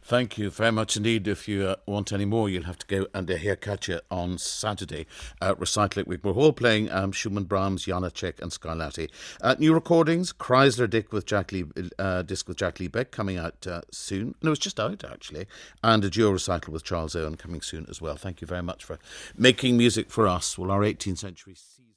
Thank you very much indeed. If you want any more, you'll have to go and hear Katya on Saturday at Recycling Week. We're all playing Schumann, Brahms, Janacek and Scarlatti. New recordings, Chrysler disc with Jack Lee Beck coming out soon. No, it's just out actually. And a duo recital with Charles Owen coming soon as well. Thank you very much for making music for us. Well, our 18th century